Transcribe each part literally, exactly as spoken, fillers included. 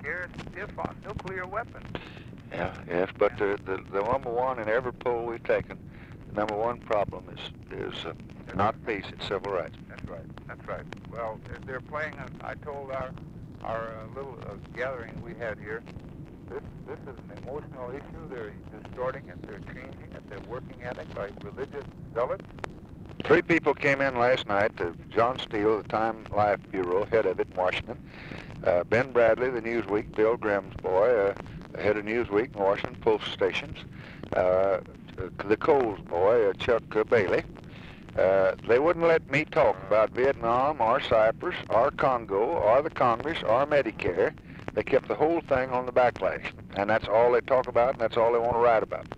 scared stiff on nuclear weapons. Yeah, yes, but the, the, the number one in every poll we've taken, the number one problem is, is uh, not peace, it's civil rights. That's right, that's right. Well, they're playing, I told our, our uh, little uh, gathering we had here, this, this is an emotional issue. They're distorting it, they're changing it, they're working at it by religious zealots. Three people came in last night, uh, John Steele, the Time Life Bureau, head of it in Washington, uh, Ben Bradley, the Newsweek, Bill Grimm's boy, uh, head of Newsweek in Washington, Post Stations, uh, the Coles boy, uh, Chuck uh, Bailey. Uh, they wouldn't let me talk about Vietnam or Cyprus or Congo or the Congress or Medicare. They kept the whole thing on the backlash, and that's all they talk about, and that's all they want to write about.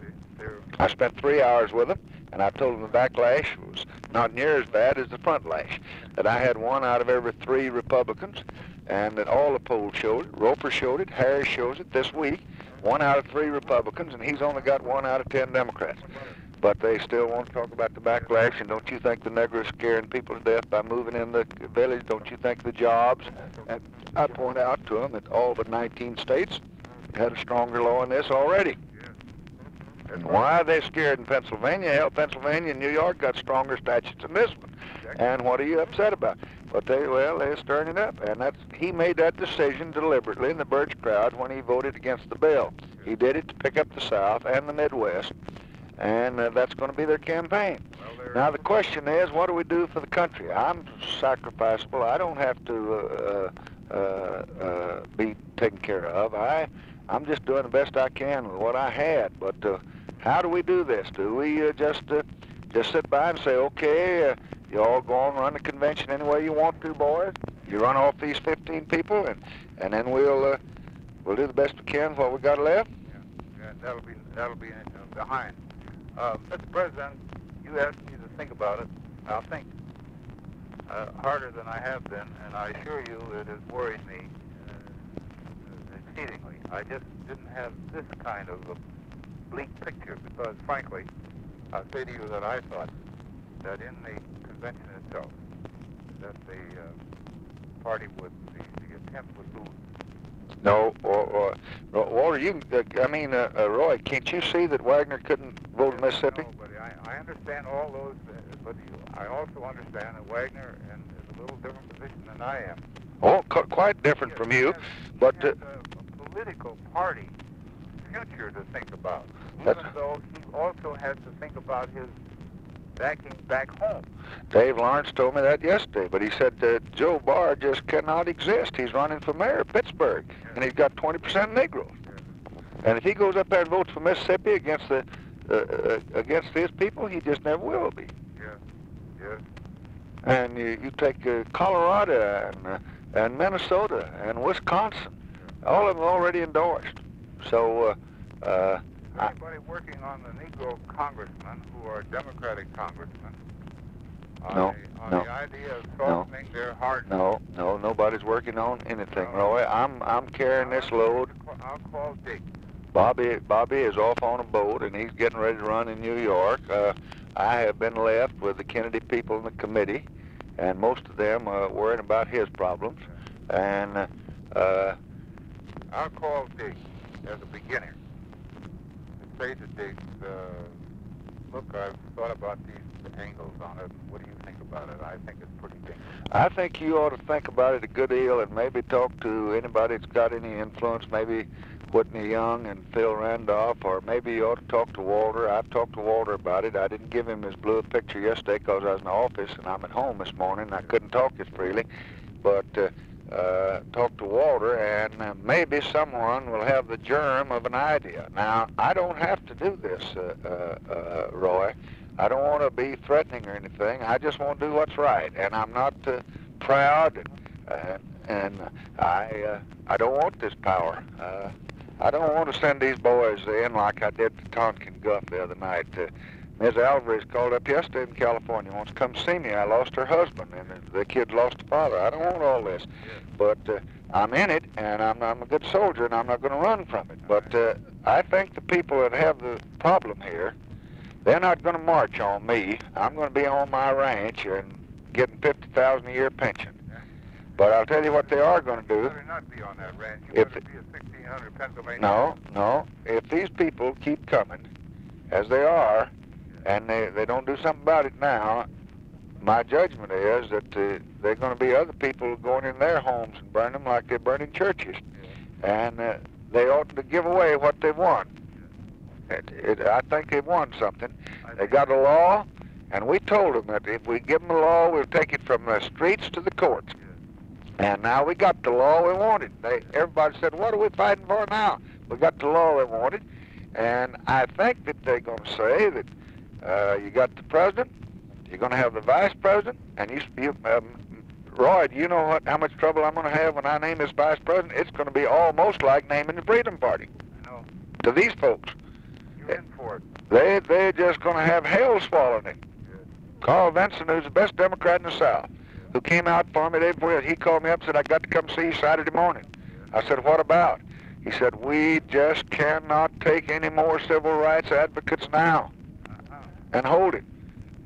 I spent three hours with them, and I told them the backlash was not near as bad as the front lash, that I had one out of every three Republicans, and that all the polls showed it. Roper showed it, Harris shows it this week, one out of three Republicans, and he's only got one out of ten Democrats. But they still want to talk about the backlash, and don't you think the Negroes scaring people to death by moving in the village? Don't you think the jobs? And I point out to them that all but nineteen states had a stronger law in this already. And why are they scared in Pennsylvania? Hell, Pennsylvania and New York got stronger statutes than this one. And what are you upset about? But they, well, they're stirring it up. And that's, he made that decision deliberately in the Birch crowd when he voted against the bill. He did it to pick up the South and the Midwest. And uh, that's going to be their campaign. Now the question is, what do we do for the country? I'm sacrificable. I don't have to uh, uh, uh, be taken care of. I, I'm just doing the best I can with what I had. But uh, how do we do this? Do we uh, just uh, just sit by and say, okay, uh, you all go on, run the convention any way you want to, boys? You run off these fifteen people, and and then we'll uh, we'll do the best we can with what we got left. Yeah, yeah that'll be that'll be uh, behind. Uh, Mister President, you asked me to think about it. I'll think uh, harder than I have been, and I assure you it has worried me uh, exceedingly. I just didn't have this kind of a bleak picture because, frankly, I'll say to you that I thought that in the convention itself, that the uh, party would, the, the attempt would lose. No, or, or Walter, you, uh, I mean, uh, uh, Roy, can't you see that Wagner couldn't vote in Mississippi? No, but I, I understand all those, uh, but you, I also understand that Wagner is in a little different position than I am. Oh, qu quite different He from has, you, he has, but... He Uh, has a, a political party future to think about, even That's... though he also has to think about his backing back home. Dave Lawrence told me that yesterday, but he said that Joe Barr just cannot exist. He's running for mayor of Pittsburgh, yeah. And he's got twenty percent Negroes. Yeah. And if he goes up there and votes for Mississippi against the uh, uh, against his people, he just never will be. Yeah, yeah. And you, you take uh, Colorado and uh, and Minnesota and Wisconsin, yeah. All of them already endorsed. So. Uh, uh, Anybody working on the Negro congressmen who are Democratic congressmen on, no, the, on no, the idea of softening no, their heart? No, no, nobody's working on anything, no. Roy. I'm I'm carrying this load. I'll call Dick. Bobby Bobby is off on a boat and he's getting ready to run in New York. Uh, I have been left with the Kennedy people in the committee, and most of them are worrying about his problems. And uh, I'll call Dick as a beginner. Say to Dick, uh, look, I've thought about these angles on it. What do you think about it? I think it's pretty dangerous. I think you ought to think about it a good deal and maybe talk to anybody that's got any influence, maybe Whitney Young and Phil Randolph, or maybe you ought to talk to Walter. I've talked to Walter about it. I didn't give him his blue picture yesterday because I was in the office and I'm at home this morning and I couldn't talk as freely. But uh, Uh, talk to Walter, and uh, maybe someone will have the germ of an idea. Now, I don't have to do this, uh, uh, uh, Roy. I don't want to be threatening or anything. I just want to do what's right, and I'm not uh, proud, and, uh, and I uh, I don't want this power. Uh, I don't want to send these boys in like I did to Tonkin Guff the other night. Uh, Miz Alvarez called up yesterday in California, wants to come see me. I lost her husband, and the kid lost a father. I don't want all this. But uh, I'm in it, and I'm, I'm a good soldier, and I'm not going to run from it. But uh, I think the people that have the problem here, they're not going to march on me. I'm going to be on my ranch and getting fifty thousand dollars a year pension. But I'll tell you what they are going to do. You better not be on that ranch. You If better be at sixteen hundred Pennsylvania. No, no. If these people keep coming, as they are, and they, they don't do something about it now, my judgment is that uh, there are going to be other people going in their homes and burn them like they're burning churches. And uh, they ought to give away what they won. It, it, I think they won something. They got a law, and we told them that if we give them a law, we'll take it from the streets to the courts. And now we got the law we wanted. They, everybody said, what are we fighting for now? We got the law we wanted. And I think that they're going to say that uh, you got the president, you're going to have the vice president, and you, you um, Roy, do you know what, how much trouble I'm going to have when I name this vice president? It's going to be almost like naming the Freedom Party. I know. To these folks. You're in for it. They, they're just going to have hell swallowing him. Carl Vinson, who's the best Democrat in the South, who came out for me the day before, he called me up and said, I got to come see you Saturday morning. I said, what about? He said, we just cannot take any more civil rights advocates now and hold it.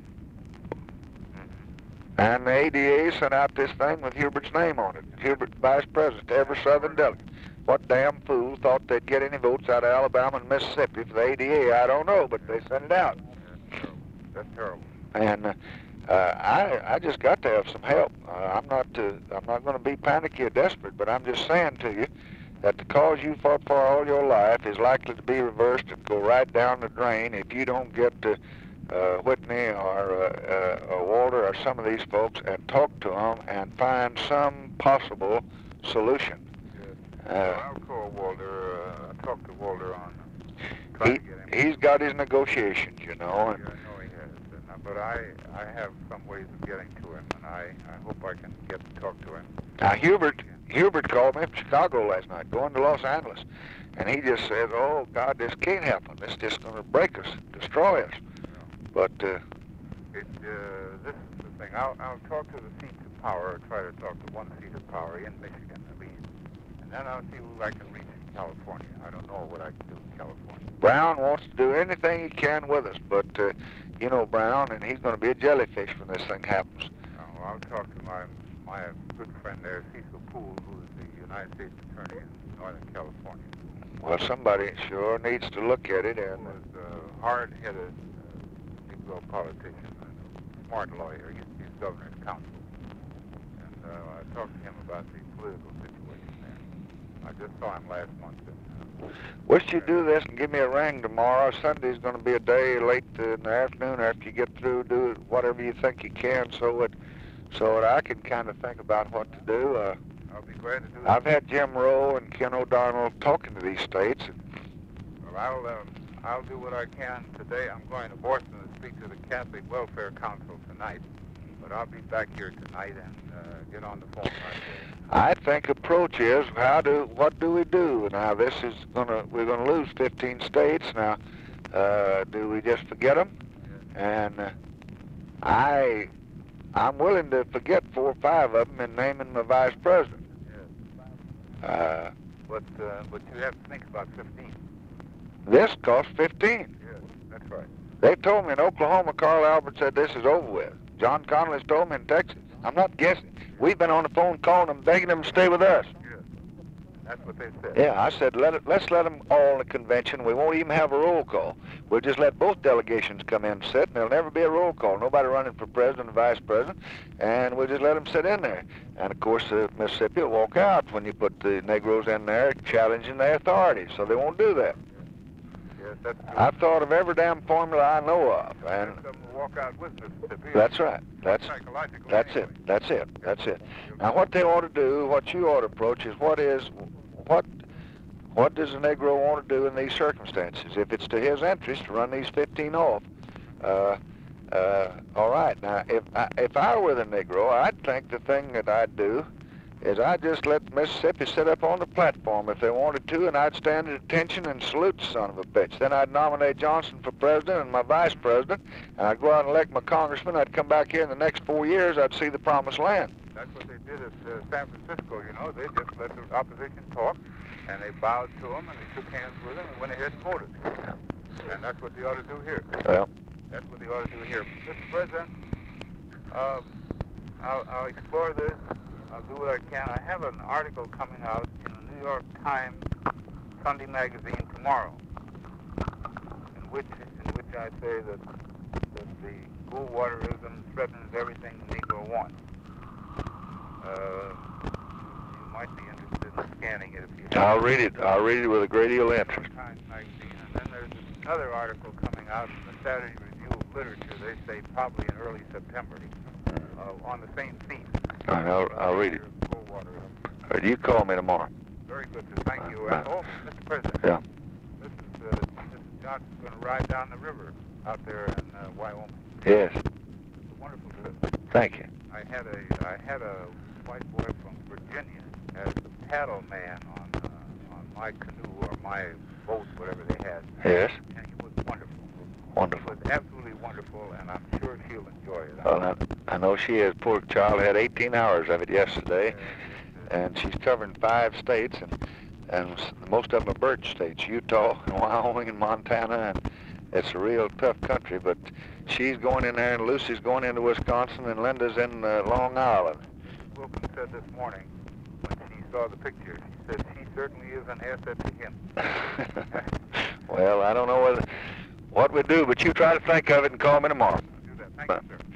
And the A D A sent out this thing with Hubert's name on it. Hubert, vice president to every Southern delegate. What damn fool thought they'd get any votes out of Alabama and Mississippi for the A D A? I don't know, but they sent it out. That's terrible. And uh, uh, I, I just got to have some help. Uh, I'm not, uh, I'm not going to be panicky or desperate, but I'm just saying to you that the cause you fought for all your life is likely to be reversed and go right down the drain if you don't get to uh, Whitney or, uh, uh, or Walter or some of these folks and talk to them and find some possible solution. Uh, well, I'll call Walter. Uh, I'll talk to Walter on uh, he, to get him. He's got his negotiations, you know. And, yeah, I know he has. And, uh, but I, I have some ways of getting to him, and I, I hope I can get to talk to him. Now, Hubert, Hubert called me from Chicago last night, going to Los Angeles, and he just says, oh, God, this can't happen. This is just going to break us, destroy us. Yeah. But uh, It, uh, this is the thing. I'll, I'll talk to the seats of power, or try to talk to one seat of power in Michigan, at least. And then I'll see who I can reach in California. I don't know what I can do in California. Brown wants to do anything he can with us, but uh, you know Brown, and he's going to be a jellyfish when this thing happens. Uh, I'll talk to my my good friend there, Cecil Poole, who is the United States Attorney in Northern California. Well, somebody sure needs to look at it. And Who is a hard-headed uh, Negro politician, a smart lawyer. He's, he's governor's counsel. And uh, I talked to him about the political situation there. I just saw him last month. And, uh, wish you'd do this and give me a ring tomorrow. Sunday's going to be a day late in the afternoon after you get through. Do whatever you think you can so that, so that I can kind of think about what to do. Uh, I'll be glad to do that. I've had Jim Rowe and Ken O'Donnell talking to these states. And well, I'll, uh, I'll do what I can today. I'm going to Boston to speak to the Catholic Welfare Council tonight. But I'll be back here tonight and uh, get on the phone right away. I think approach is how do what do we do now? This is gonna we're gonna lose fifteen states now. Uh, do we just forget them? Yeah. And uh, I I'm willing to forget four or five of them and name them the vice president. Yeah. Uh, But uh, but you have to think about fifteen. this costs fifteen. Yes, that's right. They told me in Oklahoma, Carl Albert said this is over with. John Connolly's told me in Texas. I'm not guessing. We've been on the phone calling them, begging them to stay with us. Yes. That's what they said. Yeah, I said, let it, let's let them all in the convention. We won't even have a roll call. We'll just let both delegations come in and sit, and there'll never be a roll call. Nobody running for president or vice president, and we'll just let them sit in there. And, of course, uh, Mississippi will walk out when you put the Negroes in there challenging their authority, so they won't do that. Yes, that's true. I've thought of every damn formula I know of, and Some will walk out with Mississippi. that's right. That's psychological. That's anyway. it. That's it. That's it. Now, what they ought to do, what you ought to approach is what is, what, what does a Negro want to do in these circumstances? If it's to his interest to run these fifteen off, uh, uh, all right. Now, if I, if I were the Negro, I'd think the thing that I'd do is I'd just let Mississippi sit up on the platform if they wanted to, and I'd stand at attention and salute the son of a bitch. Then I'd nominate Johnson for president and my vice president, and I'd go out and elect my congressman. I'd come back here in the next four years, I'd see the promised land. That's what they did at uh, San Francisco, you know. They just let the opposition talk, and they bowed to them, and they shook hands with them, and went ahead and voted. And that's what they ought to do here. Well, That's what they ought to do here. Mister President, uh, I'll, I'll explore this I'll do what I can. I have an article coming out in the New York Times Sunday magazine tomorrow, in which in which I say that that the cool waterism threatens everything the Negro wants. Uh, you might be interested in scanning it if you. I'll read it. I'll read it with a great deal of interest. Times magazine, and then there's another article coming out in the Saturday Review of Literature. They say probably in early September, uh, on the same theme. All right, I'll, I'll read it. Cool waterism. All right, you call me tomorrow. Very good, sir. Thank you. And oh, Mister President. Yeah. This is uh, Missus Johnson's going to ride down the river out there in uh, Wyoming. Yes. It's a wonderful trip. Thank you. I had a I had a white boy from Virginia as a paddle man on uh, on my canoe or my boat, whatever they had. Yes. And he was wonderful. Wonderful. It was absolutely wonderful, and I'm sure she'll enjoy it. Well, I, I know she is. Poor child had eighteen hours of it yesterday, and she's covering five states, and and s- most of them are birch states: Utah, and Wyoming, and Montana, and it's a real tough country. But she's going in there, and Lucy's going into Wisconsin, and Linda's in uh, Long Island. Wilkins said this morning when she saw the picture, she said she certainly is an asset to him. Well, I don't know whether, what we do, but you try to think of it and call me tomorrow. I'll do that. Thank you, sir.